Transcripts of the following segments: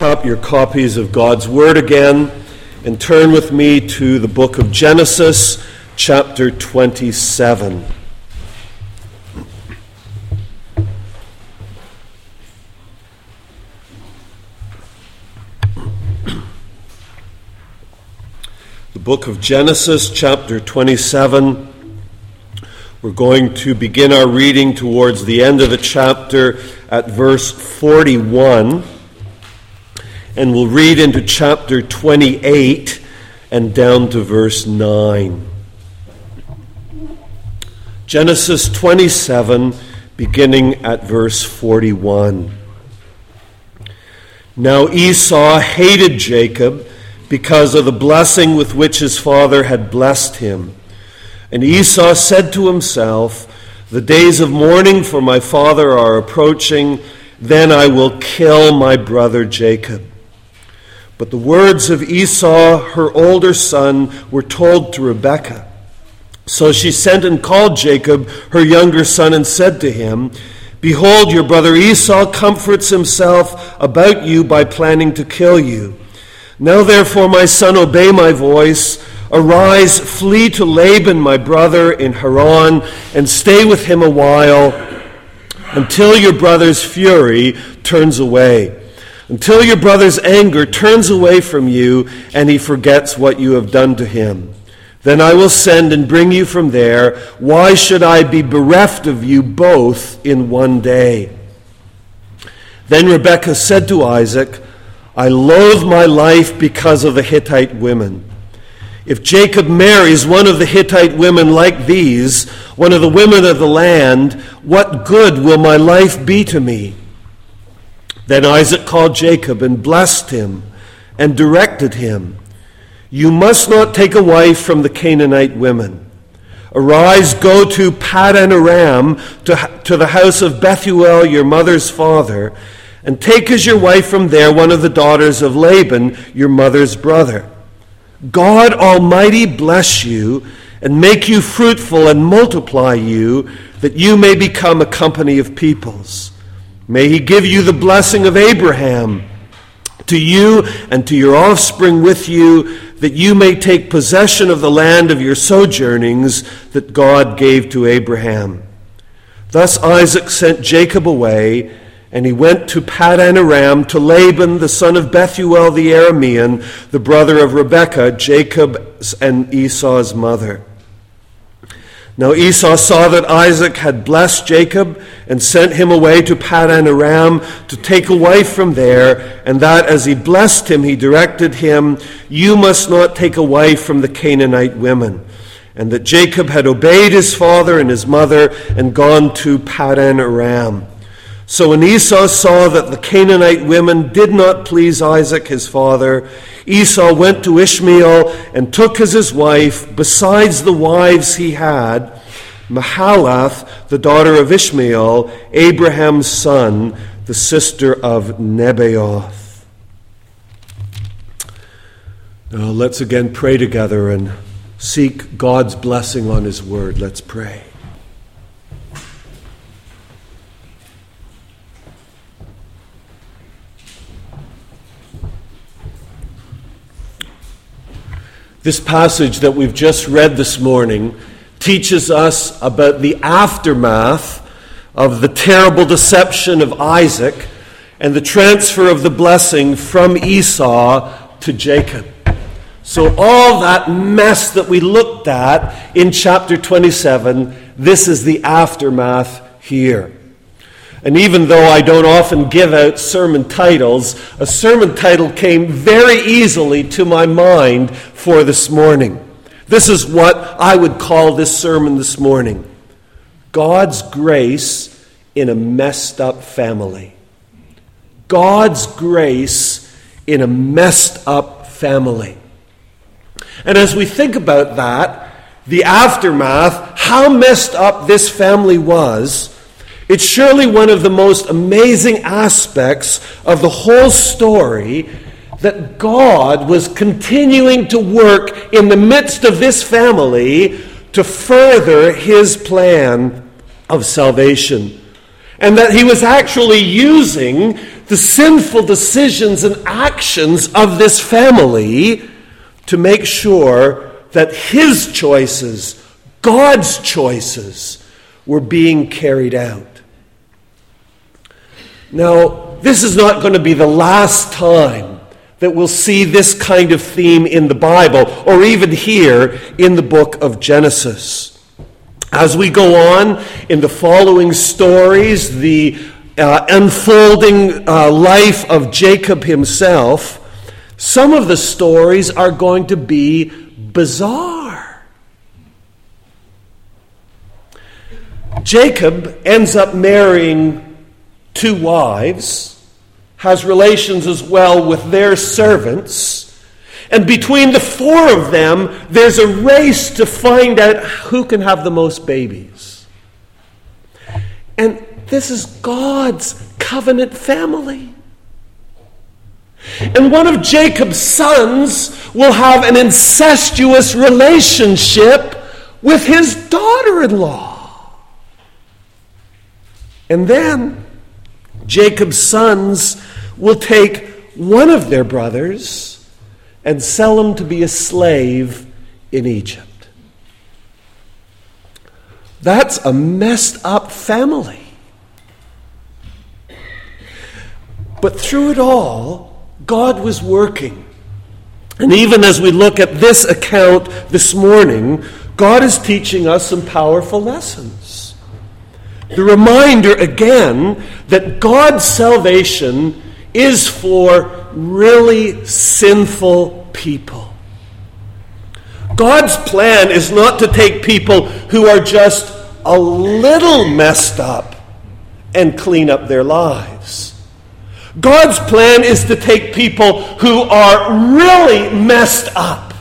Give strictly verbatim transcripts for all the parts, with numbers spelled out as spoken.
up your copies of God's Word again and turn with me to the book of Genesis, chapter twenty-seven. The book of Genesis, chapter twenty-seven. We're going to begin our reading towards the end of the chapter at verse forty-one. And we'll read into chapter twenty-eight and down to verse nine. Genesis twenty-seven, beginning at verse forty-one. Now Esau hated Jacob because of the blessing with which his father had blessed him. And Esau said to himself, "The days of mourning for my father are approaching, then I will kill my brother Jacob." But the words of Esau, her older son, were told to Rebekah. So she sent and called Jacob, her younger son, and said to him, "Behold, your brother Esau comforts himself about you by planning to kill you. Now therefore, my son, obey my voice. Arise, flee to Laban, my brother, in Haran, and stay with him a while until your brother's fury turns away. Until your brother's anger turns away from you and he forgets what you have done to him. Then I will send and bring you from there. Why should I be bereft of you both in one day?" Then Rebekah said to Isaac, "I loathe my life because of the Hittite women. If Jacob marries one of the Hittite women like these, one of the women of the land, what good will my life be to me?" Then Isaac called Jacob and blessed him and directed him, "You must not take a wife from the Canaanite women. Arise, go to Paddan Aram, to, to the house of Bethuel, your mother's father, and take as your wife from there one of the daughters of Laban, your mother's brother. God Almighty bless you and make you fruitful and multiply you, that you may become a company of peoples. May he give you the blessing of Abraham, to you and to your offspring with you, that you may take possession of the land of your sojournings that God gave to Abraham." Thus Isaac sent Jacob away, and he went to Paddan Aram to Laban, the son of Bethuel the Aramean, the brother of Rebekah, Jacob's and Esau's mother. Now Esau saw that Isaac had blessed Jacob and sent him away to Paddan Aram to take a wife from there, and that as he blessed him, he directed him, "You must not take a wife from the Canaanite women," and that Jacob had obeyed his father and his mother and gone to Paddan Aram. So when Esau saw that the Canaanite women did not please Isaac his father, Esau went to Ishmael and took as his wife, besides the wives he had, Mahalath, the daughter of Ishmael, Abraham's son, the sister of Nebaioth. Now let's again pray together and seek God's blessing on his word. Let's pray. This passage that we've just read this morning teaches us about the aftermath of the terrible deception of Isaac and the transfer of the blessing from Esau to Jacob. So all that mess that we looked at in chapter twenty-seven, this is the aftermath here. And even though I don't often give out sermon titles, a sermon title came very easily to my mind for this morning. This is what I would call this sermon this morning: God's Grace in a Messed Up Family. God's grace in a messed up family. And as we think about that, the aftermath, how messed up this family was, it's surely one of the most amazing aspects of the whole story, that God was continuing to work in the midst of this family to further his plan of salvation. and that he was actually using the sinful decisions and actions of this family to make sure that his choices, God's choices, were being carried out. Now, this is not going to be the last time that we'll see this kind of theme in the Bible, or even here in the book of Genesis. As we go on in the following stories, the uh, unfolding uh, life of Jacob himself, some of the stories are going to be bizarre. Jacob ends up marrying two wives, has relations as well with their servants, and between the four of them, there's a race to find out who can have the most babies. And this is God's covenant family. And one of Jacob's sons will have an incestuous relationship with his daughter-in-law. And then Jacob's sons will take one of their brothers and sell him to be a slave in Egypt. That's a messed up family. But through it all, God was working. And even as we look at this account this morning, God is teaching us some powerful lessons. The reminder again that God's salvation is for really sinful people. God's plan is not to take people who are just a little messed up and clean up their lives. God's plan is to take people who are really messed up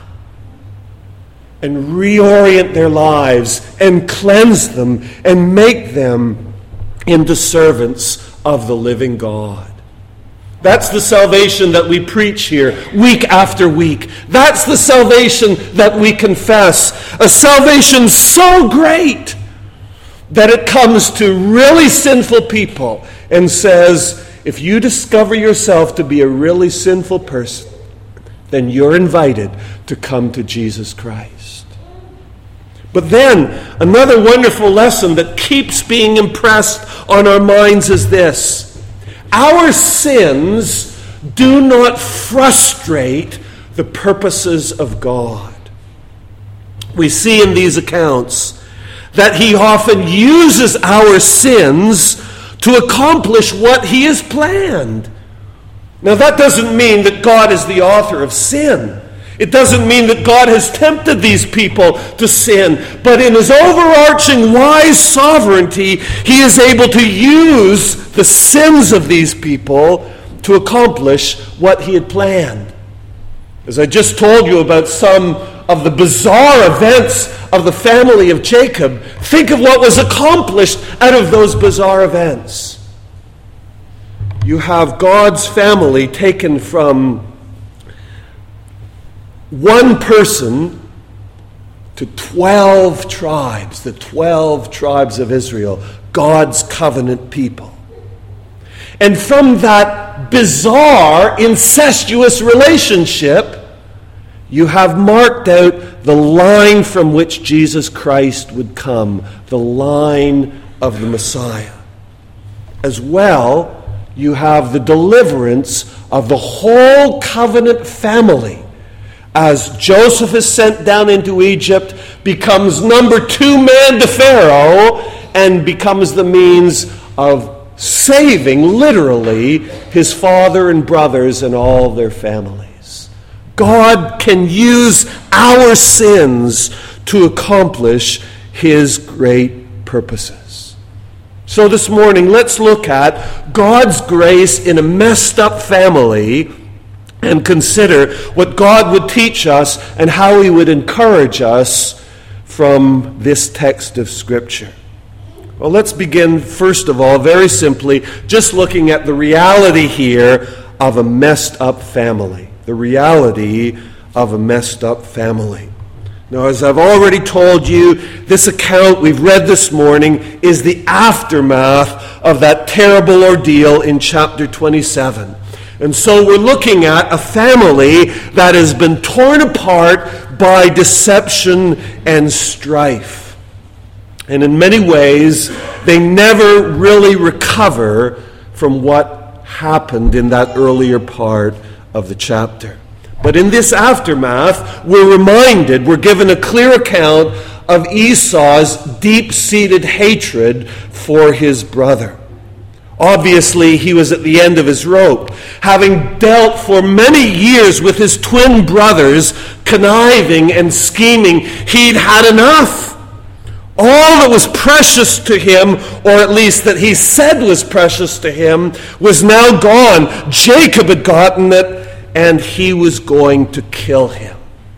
and reorient their lives and cleanse them and make them into servants of the living God. That's the salvation that we preach here week after week. That's the salvation that we confess. A salvation so great that it comes to really sinful people and says, if you discover yourself to be a really sinful person, then you're invited to come to Jesus Christ. But then, another wonderful lesson that keeps being impressed on our minds is this. Our sins do not frustrate the purposes of God. We see in these accounts that he often uses our sins to accomplish what he has planned. Now, that doesn't mean that God is the author of sin. It doesn't mean that God has tempted these people to sin. But in his overarching wise sovereignty, he is able to use the sins of these people to accomplish what he had planned. As I just told you about some of the bizarre events of the family of Jacob, think of what was accomplished out of those bizarre events. You have God's family taken from one person to twelve tribes, the twelve tribes of Israel, God's covenant people. And from that bizarre, incestuous relationship, you have marked out the line from which Jesus Christ would come, the line of the Messiah. As well, you have the deliverance of the whole covenant family, as Joseph is sent down into Egypt, becomes number two man to Pharaoh, and becomes the means of saving, literally, his father and brothers and all their families. God can use our sins to accomplish his great purposes. So this morning, let's look at God's grace in a messed up family and consider what God would teach us and how he would encourage us from this text of Scripture. Well, let's begin, first of all, very simply, just looking at the reality here of a messed up family. The reality of a messed up family. Now, as I've already told you, this account we've read this morning is the aftermath of that terrible ordeal in chapter twenty-seven. And so we're looking at a family that has been torn apart by deception and strife. And in many ways, they never really recover from what happened in that earlier part of the chapter. But in this aftermath, we're reminded, we're given a clear account of Esau's deep-seated hatred for his brother. Obviously, he was at the end of his rope, having dealt for many years with his twin brothers, conniving and scheming. He'd had enough. All that was precious to him, or at least that he said was precious to him, was now gone. Jacob had gotten it, and he was going to kill him.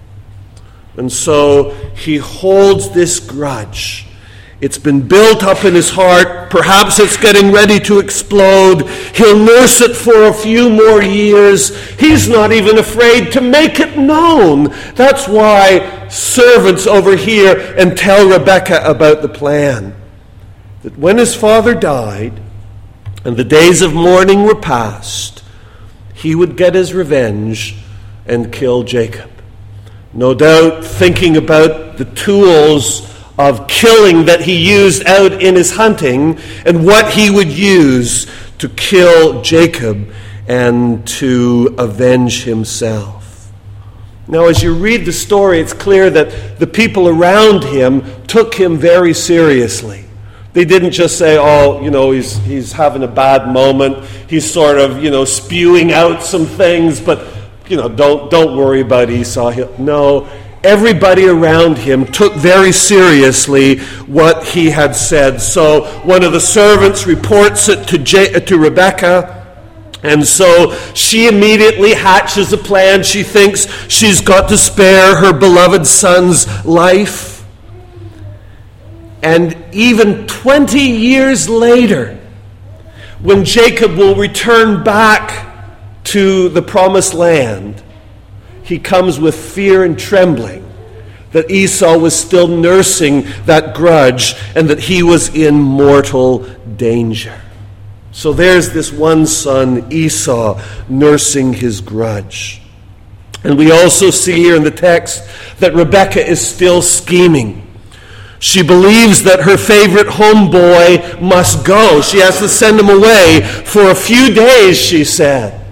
And so he holds this grudge. It's been built up in his heart. Perhaps it's getting ready to explode. He'll nurse it for a few more years. He's not even afraid to make it known. That's why servants over here and tell Rebekah about the plan. That when his father died and the days of mourning were past, he would get his revenge and kill Jacob. No doubt thinking about the tools of killing that he used out in his hunting and what he would use to kill Jacob and to avenge himself. Now, as you read the story, it's clear that the people around him took him very seriously. They didn't just say, oh, you know, he's he's having a bad moment. He's sort of, you know, spewing out some things, but, you know, don't don't worry about Esau. He'll, no, everybody around him took very seriously what he had said. So one of the servants reports it to J- to Rebekah, and so she immediately hatches a plan. She thinks she's got to spare her beloved son's life. And even twenty years later, when Jacob will return back to the promised land, he comes with fear and trembling that Esau was still nursing that grudge and that he was in mortal danger. So there's this one son, Esau, nursing his grudge. And we also see here in the text that Rebekah is still scheming. She believes that her favorite homeboy must go. She has to send him away for a few days, she said.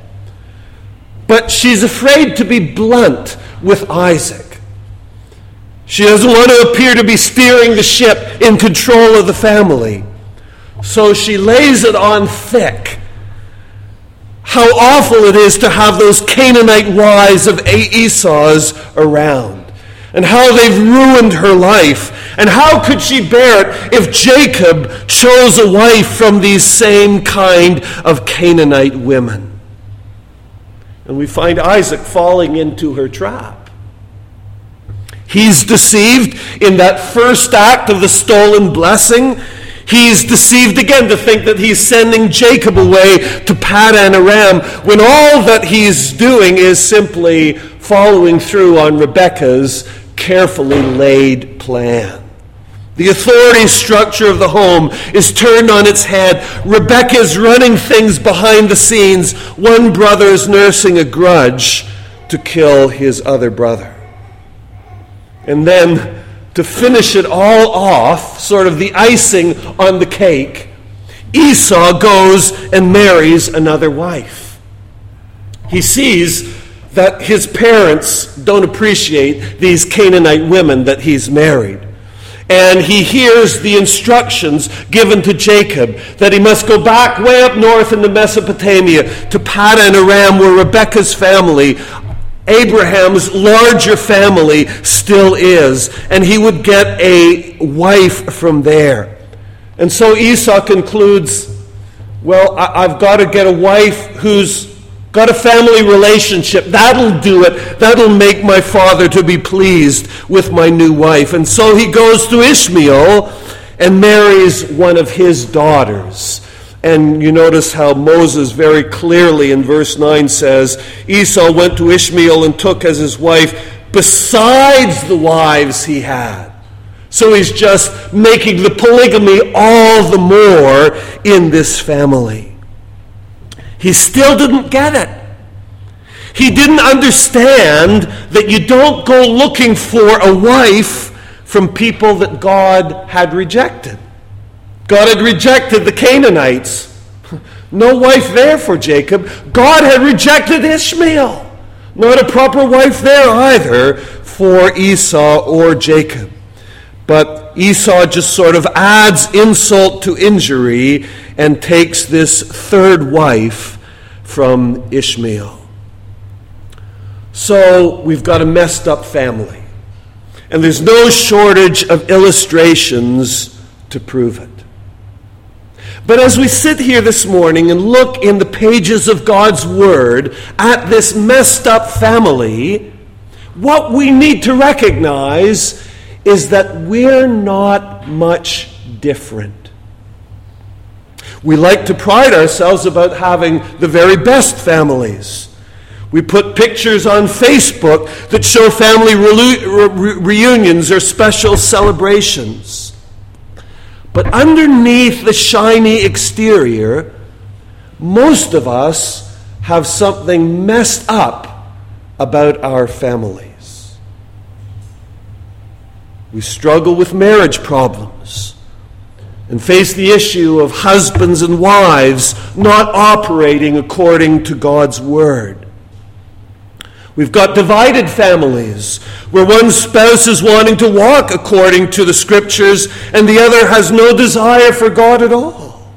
But she's afraid to be blunt with Isaac. She doesn't want to appear to be steering the ship in control of the family. So she lays it on thick. How awful it is to have those Canaanite wives of Esau's around. And how they've ruined her life. And how could she bear it if Jacob chose a wife from these same kind of Canaanite women? And we find Isaac falling into her trap. He's deceived in that first act of the stolen blessing. He's deceived again to think that he's sending Jacob away to Paddan Aram, when all that he's doing is simply following through on Rebekah's carefully laid plan. The authority structure of the home is turned on its head. Rebekah's running things behind the scenes. One brother is nursing a grudge to kill his other brother. And then, to finish it all off, sort of the icing on the cake, Esau goes and marries another wife. He sees that his parents don't appreciate these Canaanite women that he's married. And he hears the instructions given to Jacob that he must go back way up north into Mesopotamia to Paddan Aram, where Rebekah's family, Abraham's larger family, still is. And he would get a wife from there. And so Esau concludes, well, I've got to get a wife who's got a family relationship. That'll do it. That'll make my father to be pleased with my new wife. And so he goes to Ishmael and marries one of his daughters. And you notice how Moses very clearly in verse nine says, Esau went to Ishmael and took as his wife besides the wives he had. So he's just making the polygamy all the more in this family. He still didn't get it. He didn't understand that you don't go looking for a wife from people that God had rejected. God had rejected the Canaanites. No wife there for Jacob. God had rejected Ishmael. Not a proper wife there either for Esau or Jacob. But Esau just sort of adds insult to injury and takes this third wife from Ishmael. So we've got a messed up family. And there's no shortage of illustrations to prove it. But as we sit here this morning and look in the pages of God's Word at this messed up family, what we need to recognize is that we're not much different. We like to pride ourselves about having the very best families. We put pictures on Facebook that show family re- re- reunions or special celebrations. But underneath the shiny exterior, most of us have something messed up about our families. We struggle with marriage problems and face the issue of husbands and wives not operating according to God's Word. We've got divided families where one spouse is wanting to walk according to the Scriptures and the other has no desire for God at all.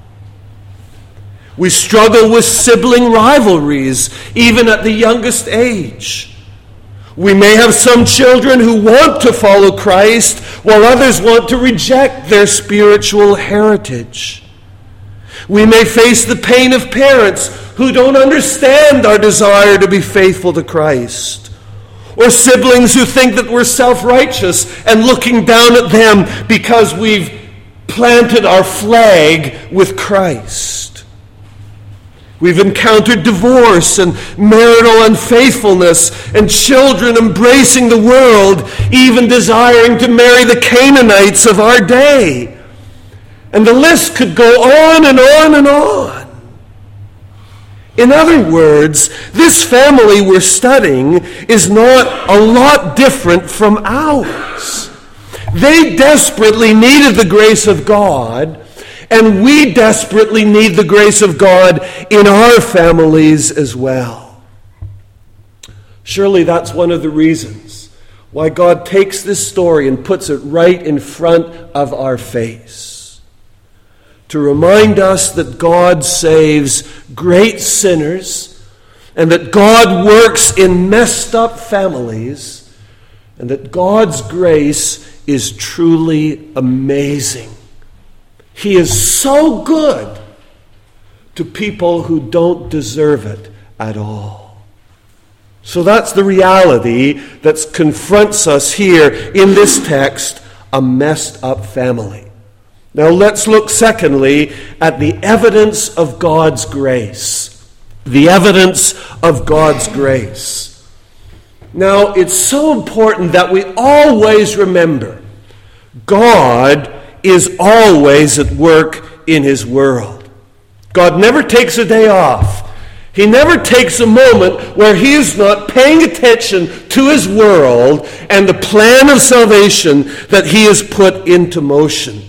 We struggle with sibling rivalries, even at the youngest age. We may have some children who want to follow Christ, while others want to reject their spiritual heritage. We may face the pain of parents who don't understand our desire to be faithful to Christ, or siblings who think that we're self-righteous and looking down at them because we've planted our flag with Christ. We've encountered divorce and marital unfaithfulness and children embracing the world, even desiring to marry the Canaanites of our day. And the list could go on and on and on. In other words, this family we're studying is not a lot different from ours. They desperately needed the grace of God, and we desperately need the grace of God in our families as well. Surely that's one of the reasons why God takes this story and puts it right in front of our face, to remind us that God saves great sinners and that God works in messed up families and that God's grace is truly amazing. He is so good to people who don't deserve it at all. So that's the reality that confronts us here in this text, a messed up family. Now let's look secondly at the evidence of God's grace. The evidence of God's grace. Now it's so important that we always remember God is always at work in His world. God never takes a day off. He never takes a moment where He is not paying attention to His world and the plan of salvation that He has put into motion.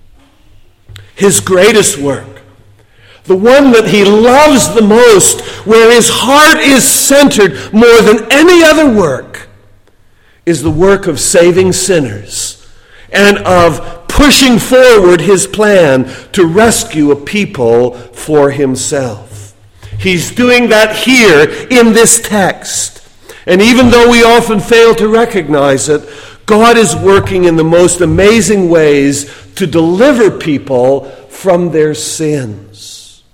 His greatest work, the one that He loves the most, where His heart is centered more than any other work, is the work of saving sinners and of pushing forward His plan to rescue a people for Himself. He's doing that here in this text. And even though we often fail to recognize it, God is working in the most amazing ways to deliver people from their sins.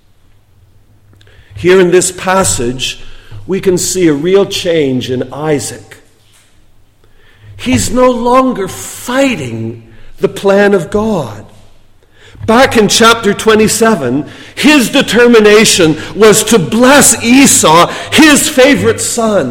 Here in this passage, we can see a real change in Isaac. He's no longer fighting the plan of God. Back in chapter twenty-seven, his determination was to bless Esau, his favorite son.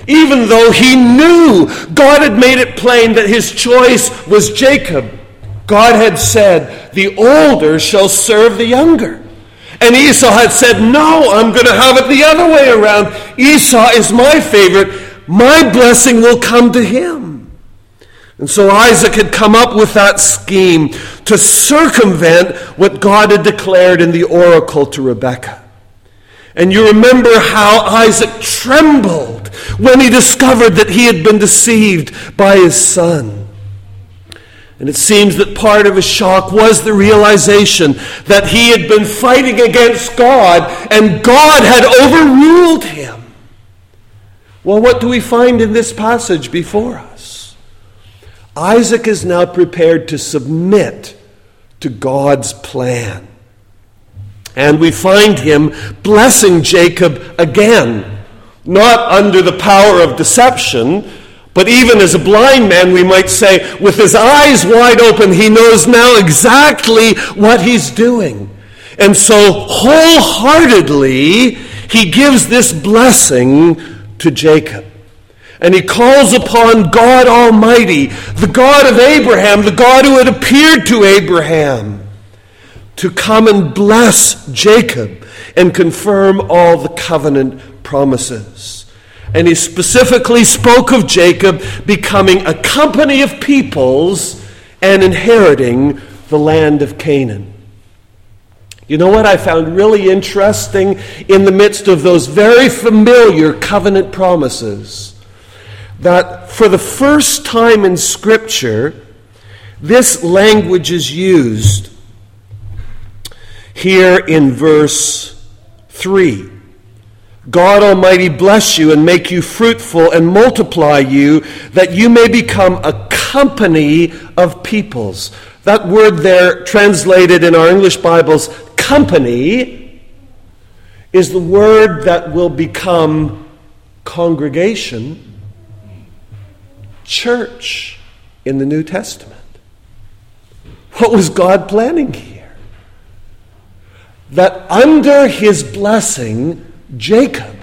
Even though he knew God had made it plain that his choice was Jacob. God had said, the older shall serve the younger. And Esau had said, no, I'm going to have it the other way around. Esau is my favorite. My blessing will come to him. And so Isaac had come up with that scheme to circumvent what God had declared in the oracle to Rebekah. And you remember how Isaac trembled when he discovered that he had been deceived by his son. And it seems that part of his shock was the realization that he had been fighting against God and God had overruled him. Well, what do we find in this passage before us? Isaac is now prepared to submit to God's plan. And we find him blessing Jacob again, not under the power of deception, but even as a blind man, we might say, with his eyes wide open, he knows now exactly what he's doing. And so wholeheartedly, he gives this blessing to Jacob. And he calls upon God Almighty, the God of Abraham, the God who had appeared to Abraham, to come and bless Jacob and confirm all the covenant promises. And he specifically spoke of Jacob becoming a company of peoples and inheriting the land of Canaan. You know what I found really interesting in the midst of those very familiar covenant promises? That for the first time in Scripture, this language is used here in verse three. God Almighty bless you and make you fruitful and multiply you, that you may become a company of peoples. That word there, translated in our English Bibles, company, is the word that will become congregation, church in the New Testament. What was God planning here? That under his blessing, Jacob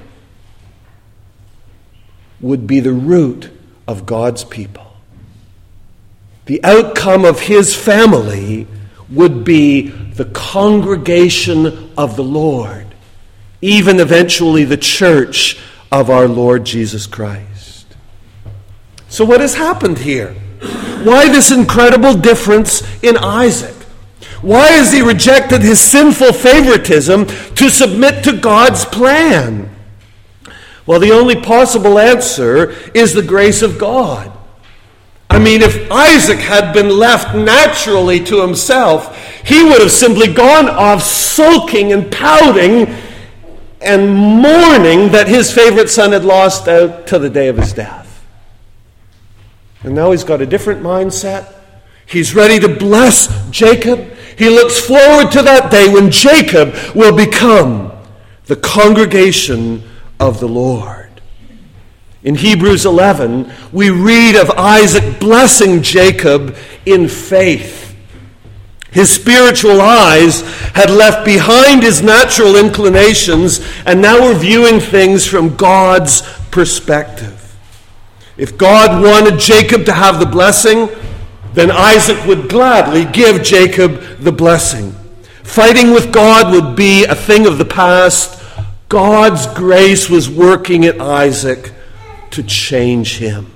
would be the root of God's people. The outcome of his family would be the congregation of the Lord, even eventually the church of our Lord Jesus Christ. So what has happened here? Why this incredible difference in Isaac? Why has he rejected his sinful favoritism to submit to God's plan? Well, the only possible answer is the grace of God. I mean, if Isaac had been left naturally to himself, he would have simply gone off sulking and pouting and mourning that his favorite son had lost out to the day of his death. And now he's got a different mindset. He's ready to bless Jacob. He looks forward to that day when Jacob will become the congregation of the Lord. In Hebrews eleven, we read of Isaac blessing Jacob in faith. His spiritual eyes had left behind his natural inclinations and now were viewing things from God's perspective. If God wanted Jacob to have the blessing, then Isaac would gladly give Jacob the blessing. Fighting with God would be a thing of the past. God's grace was working at Isaac to change him.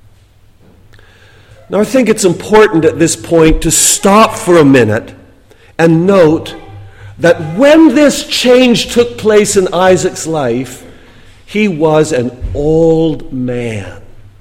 Now, I think it's important at this point to stop for a minute and note that when this change took place in Isaac's life, he was an old man.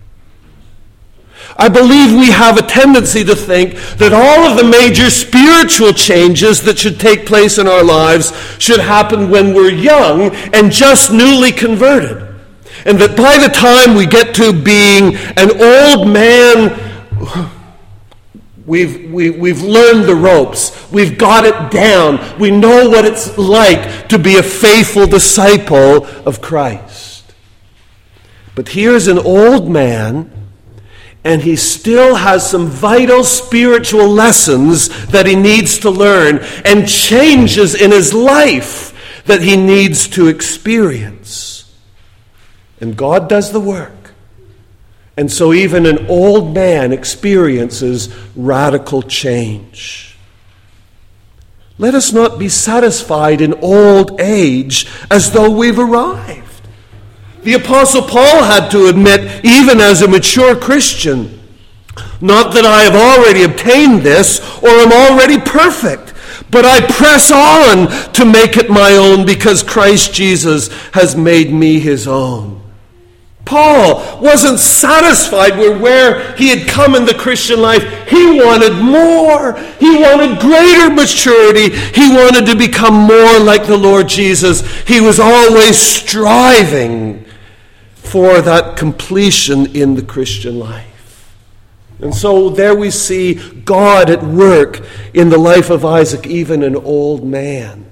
I believe we have a tendency to think that all of the major spiritual changes that should take place in our lives should happen when we're young and just newly converted. And that by the time we get to being an old man, we've, we, we've learned the ropes. We've got it down. We know what it's like to be a faithful disciple of Christ. But here's an old man, and he still has some vital spiritual lessons that he needs to learn and changes in his life that he needs to experience. And God does the work. And so even an old man experiences radical change. Let us not be satisfied in old age as though we've arrived. The Apostle Paul had to admit, even as a mature Christian, not that I have already obtained this or am already perfect, but I press on to make it my own because Christ Jesus has made me his own. Paul wasn't satisfied with where he had come in the Christian life. He wanted more. He wanted greater maturity. He wanted to become more like the Lord Jesus. He was always striving for that completion in the Christian life. And so there we see God at work in the life of Isaac, even an old man.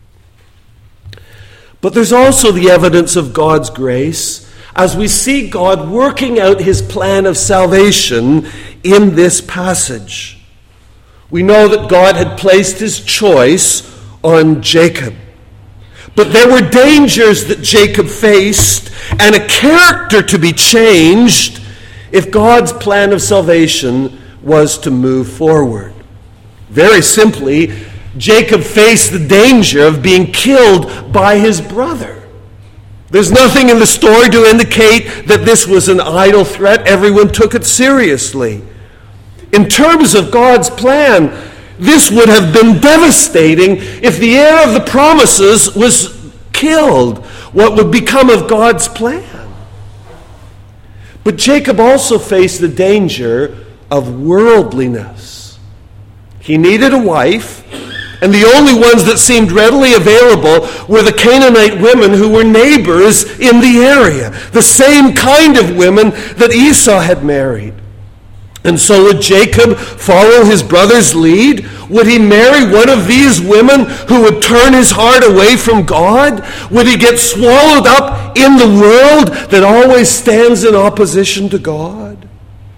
But there's also the evidence of God's grace as we see God working out his plan of salvation in this passage. We know that God had placed his choice on Jacob. But there were dangers that Jacob faced and a character to be changed if God's plan of salvation was to move forward. Very simply, Jacob faced the danger of being killed by his brother. There's nothing in the story to indicate that this was an idle threat. Everyone took it seriously. In terms of God's plan, this would have been devastating if the heir of the promises was killed. What would become of God's plan? But Jacob also faced the danger of worldliness. He needed a wife, and the only ones that seemed readily available were the Canaanite women who were neighbors in the area, the same kind of women that Esau had married. And so would Jacob follow his brother's lead? Would he marry one of these women who would turn his heart away from God? Would he get swallowed up in the world that always stands in opposition to God?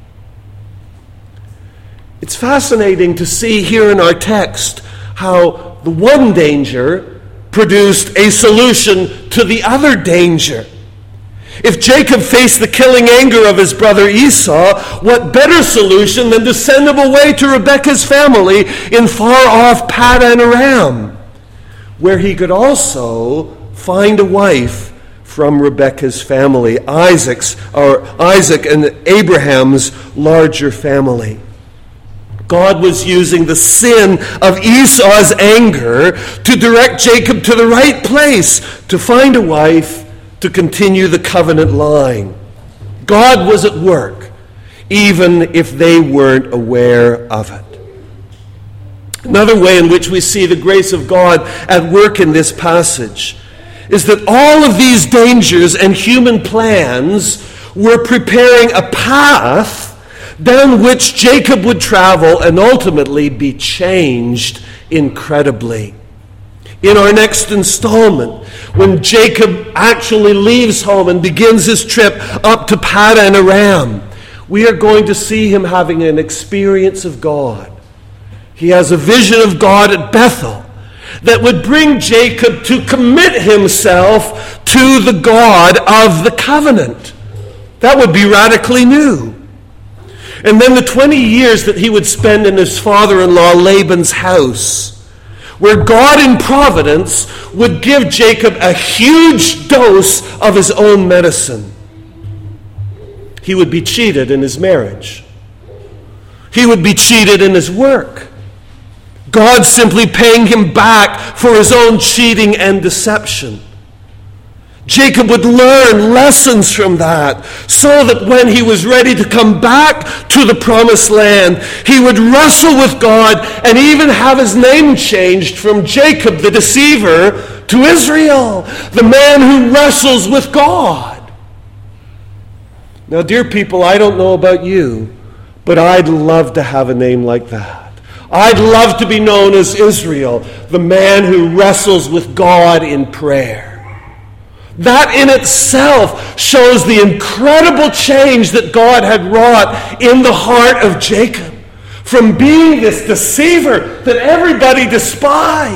It's fascinating to see here in our text how the one danger produced a solution to the other danger. If Jacob faced the killing anger of his brother Esau, what better solution than to send him away to Rebekah's family in far-off Paddan Aram, where he could also find a wife from Rebekah's family, Isaac's or Isaac and Abraham's larger family. God was using the sin of Esau's anger to direct Jacob to the right place, to find a wife, to continue the covenant line. God was at work, even if they weren't aware of it. Another way in which we see the grace of God at work in this passage is that all of these dangers and human plans were preparing a path down which Jacob would travel and ultimately be changed incredibly. In our next installment, when Jacob actually leaves home and begins his trip up to Paddan Aram, we are going to see him having an experience of God. He has a vision of God at Bethel that would bring Jacob to commit himself to the God of the covenant. That would be radically new. And then the twenty years that he would spend in his father-in-law Laban's house, where God in providence would give Jacob a huge dose of his own medicine. He would be cheated in his marriage. He would be cheated in his work. God simply paying him back for his own cheating and deception. Jacob would learn lessons from that so that when he was ready to come back to the promised land, he would wrestle with God and even have his name changed from Jacob the deceiver to Israel, the man who wrestles with God. Now, dear people, I don't know about you, but I'd love to have a name like that. I'd love to be known as Israel, the man who wrestles with God in prayer. That in itself shows the incredible change that God had wrought in the heart of Jacob. From being this deceiver that everybody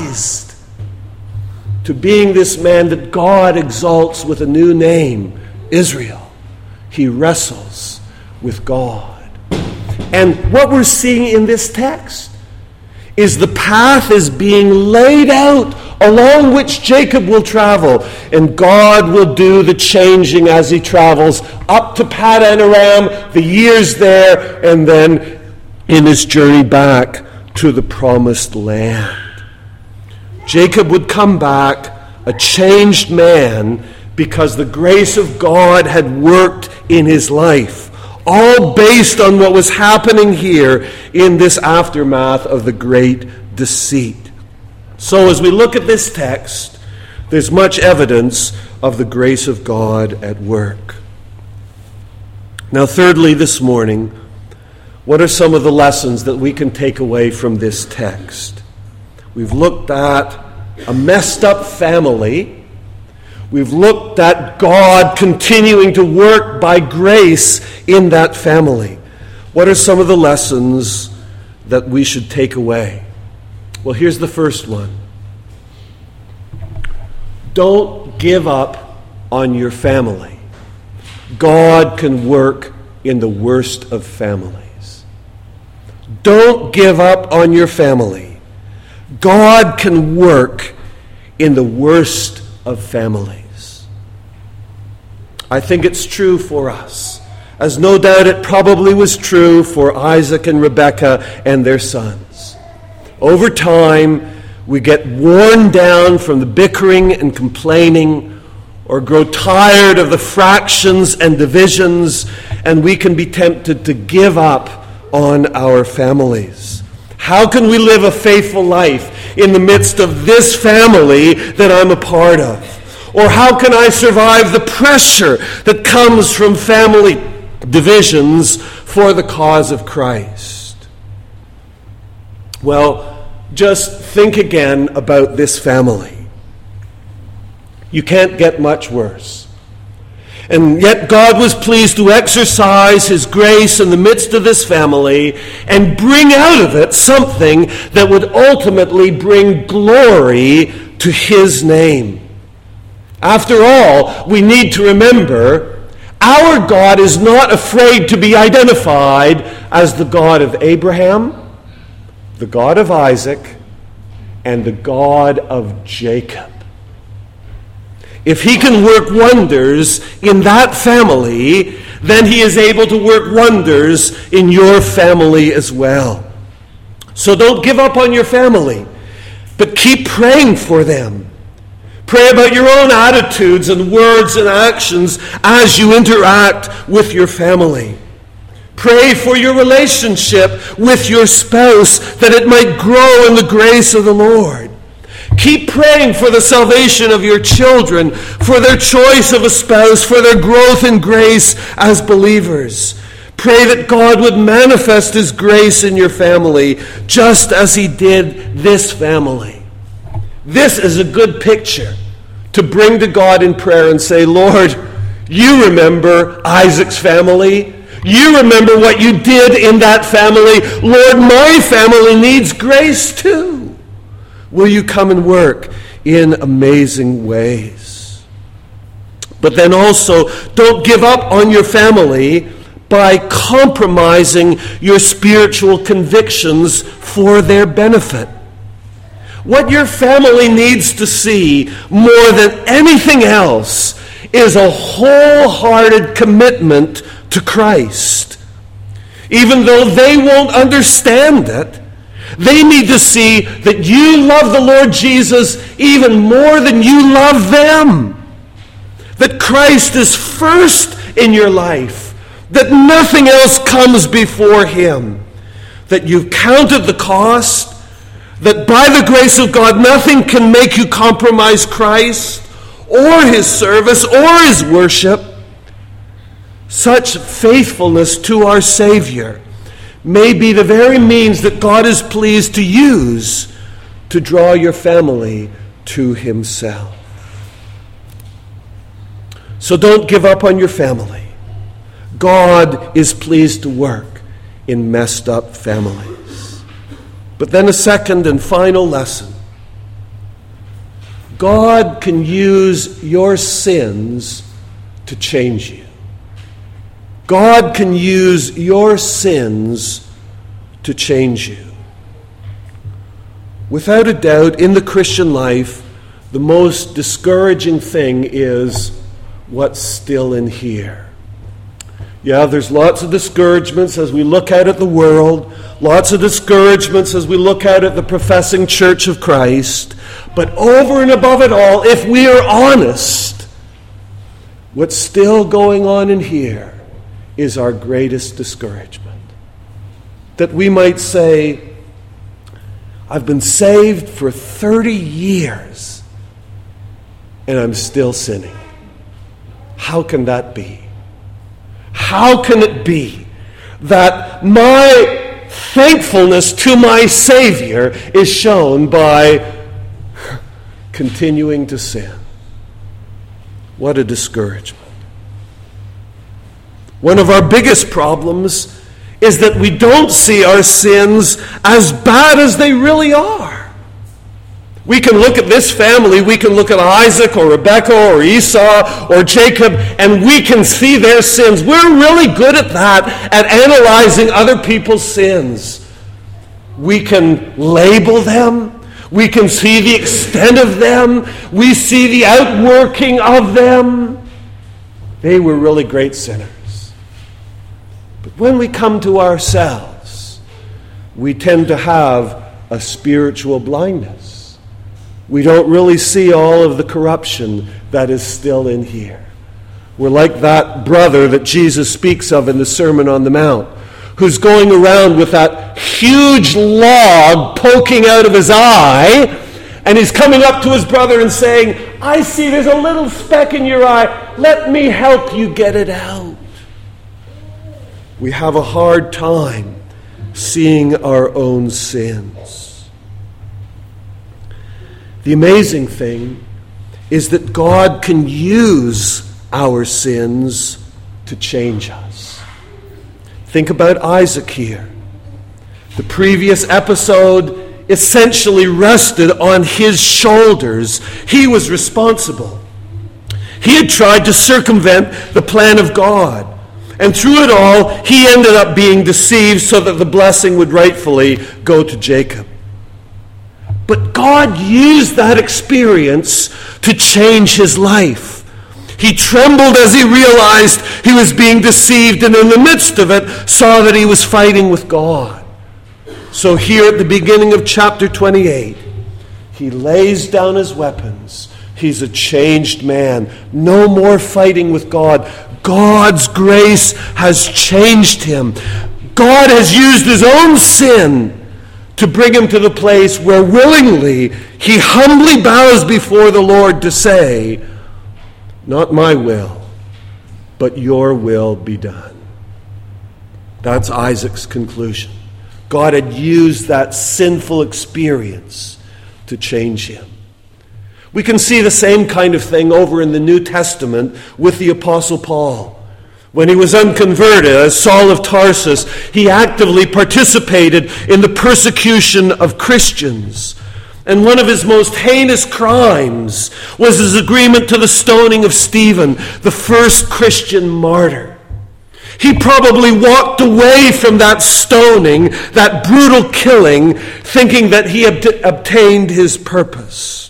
despised, to being this man that God exalts with a new name, Israel. He wrestles with God. And what we're seeing in this text is the path is being laid out along which Jacob will travel, and God will do the changing as he travels up to Paddan Aram, the years there, and then in his journey back to the promised land. Jacob would come back a changed man because the grace of God had worked in his life, all based on what was happening here in this aftermath of the great deceit. So as we look at this text, there's much evidence of the grace of God at work. Now, thirdly, this morning, what are some of the lessons that we can take away from this text? We've looked at a messed up family. We've looked at God continuing to work by grace in that family. What are some of the lessons that we should take away? Well, here's the first one. Don't give up on your family. God can work in the worst of families. Don't give up on your family. God can work in the worst of families. I think it's true for us, as no doubt it probably was true for Isaac and Rebekah and their sons. Over time, we get worn down from the bickering and complaining, or grow tired of the fractions and divisions, and we can be tempted to give up on our families. How can we live a faithful life in the midst of this family that I'm a part of? Or how can I survive the pressure that comes from family divisions for the cause of Christ? Well, just think again about this family. You can't get much worse. And yet God was pleased to exercise his grace in the midst of this family and bring out of it something that would ultimately bring glory to his name. After all, we need to remember, our God is not afraid to be identified as the God of Abraham, the God of Isaac, and the God of Jacob. If he can work wonders in that family, then he is able to work wonders in your family as well. So don't give up on your family, but keep praying for them. Pray about your own attitudes and words and actions as you interact with your family. Pray for your relationship with your spouse, that it might grow in the grace of the Lord. Keep praying for the salvation of your children, for their choice of a spouse, for their growth in grace as believers. Pray that God would manifest his grace in your family, just as he did this family. This is a good picture to bring to God in prayer and say, Lord, you remember Isaac's family. You remember what you did in that family. Lord, my family needs grace too. Will you come and work in amazing ways? But then also, don't give up on your family by compromising your spiritual convictions for their benefit. What your family needs to see more than anything else is a wholehearted commitment to Christ. Even though they won't understand it, they need to see that you love the Lord Jesus even more than you love them. That Christ is first in your life. That nothing else comes before him. That you've counted the cost. That by the grace of God, nothing can make you compromise Christ or his service or his worship. Such faithfulness to our Savior may be the very means that God is pleased to use to draw your family to himself. So don't give up on your family. God is pleased to work in messed up families. But then a second and final lesson. God can use your sins to change you. God can use your sins to change you. Without a doubt, in the Christian life, the most discouraging thing is what's still in here. Yeah, there's lots of discouragements as we look out at the world, lots of discouragements as we look out at the professing Church of Christ. But over and above it all, if we are honest, what's still going on in here is our greatest discouragement. That we might say, I've been saved for thirty years and I'm still sinning. How can that be? How can it be that my thankfulness to my Savior is shown by continuing to sin? What a discouragement. One of our biggest problems is that we don't see our sins as bad as they really are. We can look at this family, we can look at Isaac or Rebekah or Esau or Jacob, and we can see their sins. We're really good at that, at analyzing other people's sins. We can label them. We can see the extent of them. We see the outworking of them. They were really great sinners. But when we come to ourselves, we tend to have a spiritual blindness. We don't really see all of the corruption that is still in here. We're like that brother that Jesus speaks of in the Sermon on the Mount, who's going around with that huge log poking out of his eye, and he's coming up to his brother and saying, I see there's a little speck in your eye. Let me help you get it out. We have a hard time seeing our own sins. The amazing thing is that God can use our sins to change us. Think about Isaac here. The previous episode essentially rested on his shoulders. He was responsible. He had tried to circumvent the plan of God. And through it all, he ended up being deceived so that the blessing would rightfully go to Jacob. But God used that experience to change his life. He trembled as he realized he was being deceived, and in the midst of it, saw that he was fighting with God. So here at the beginning of chapter twenty-eight, he lays down his weapons. He's a changed man. No more fighting with God. God's grace has changed him. God has used his own sin to bring him to the place where willingly he humbly bows before the Lord to say, not my will, but your will be done. That's Isaac's conclusion. God had used that sinful experience to change him. We can see the same kind of thing over in the New Testament with the Apostle Paul. When he was unconverted as Saul of Tarsus, he actively participated in the persecution of Christians. And one of his most heinous crimes was his agreement to the stoning of Stephen, the first Christian martyr. He probably walked away from that stoning, that brutal killing, thinking that he had obtained his purpose.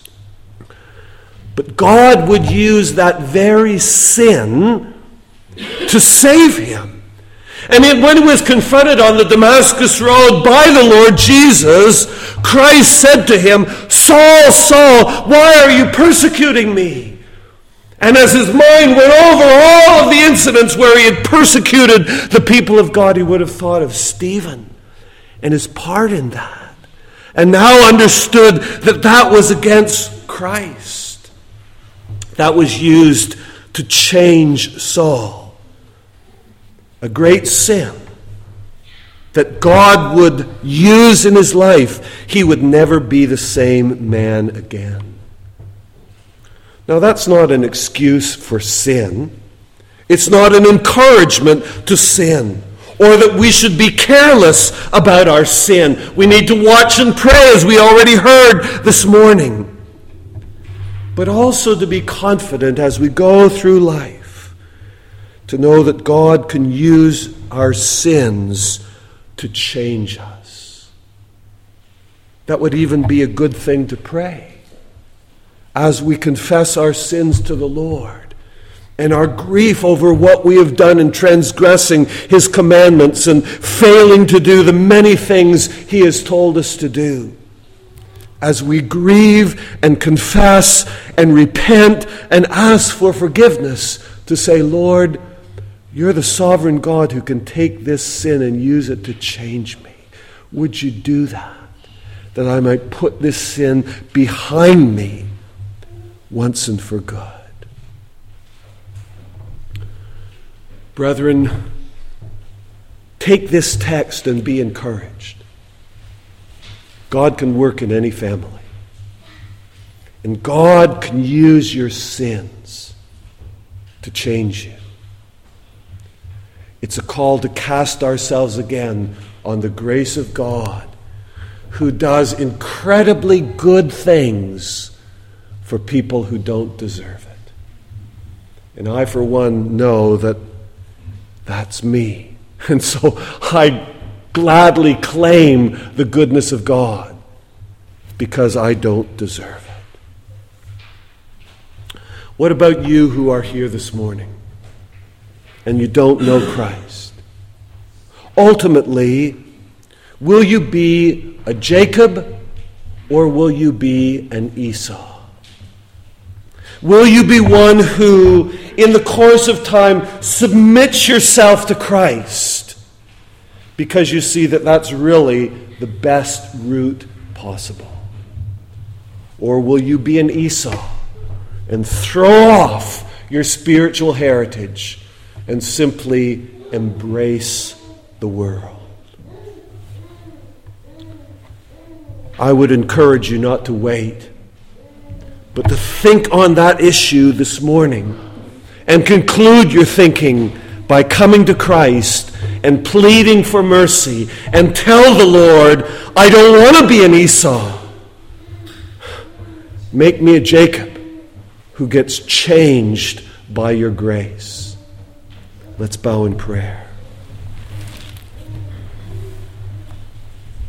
But God would use that very sin to save him. And when he was confronted on the Damascus Road by the Lord Jesus, Christ said to him, Saul, Saul, why are you persecuting me? And as his mind went over all of the incidents where he had persecuted the people of God, he would have thought of Stephen and his part in that, and now understood that that was against Christ. That was used to change Saul. A great sin that God would use in his life. He would never be the same man again. Now, that's not an excuse for sin. It's not an encouragement to sin, or that we should be careless about our sin. We need to watch and pray, as we already heard this morning. But also to be confident as we go through life to know that God can use our sins to change us. That would even be a good thing to pray as we confess our sins to the Lord and our grief over what we have done in transgressing His commandments and failing to do the many things He has told us to do. As we grieve and confess and repent and ask for forgiveness, to say, Lord, You're the sovereign God who can take this sin and use it to change me. Would You do that? That I might put this sin behind me once and for good. Brethren, take this text and be encouraged. God can work in any family. And God can use your sins to change you. It's a call to cast ourselves again on the grace of God, who does incredibly good things for people who don't deserve it. And I, for one, know that that's me. And so I gladly claim the goodness of God because I don't deserve it. What about you who are here this morning and you don't know Christ? Ultimately, will you be a Jacob or will you be an Esau? Will you be one who, in the course of time, submits yourself to Christ because you see that that's really the best route possible? Or will you be an Esau and throw off your spiritual heritage and simply embrace the world? I would encourage you not to wait, but to think on that issue this morning and conclude your thinking by coming to Christ and pleading for mercy and tell the Lord, I don't want to be an Esau. Make me a Jacob who gets changed by your grace. Let's bow in prayer.